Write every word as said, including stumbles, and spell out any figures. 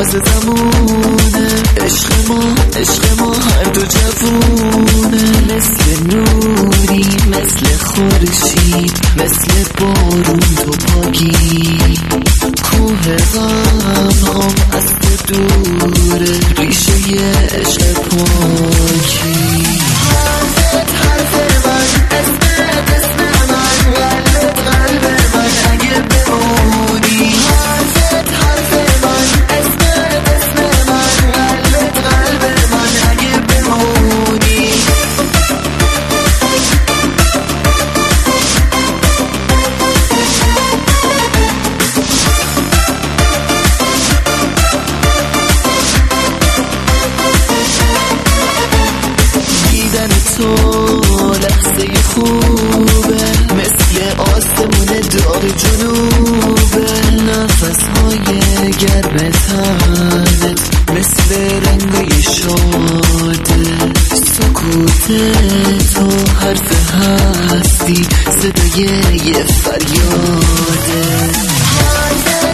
تازه زمونه. عشق ما عشق ما هر دو جوونه. مثل نوری مثل خورشید مثل بارون تو پاکی. کوه غم غم از تو دوره ریشه ی عشق پاکی. حرفت حرف من اسمت اسم من قلبت قلب من اگه بمونی. حرفت حرف من اسمت اسم من قلبت قلب من اگه بمونی. دیدن تو لحظه خوبه مثل آسمون داغ جنوبه. نفس های گرم تنت مثل رنگای شاده. سکوت تو حرف هستی صدای یه فریاده.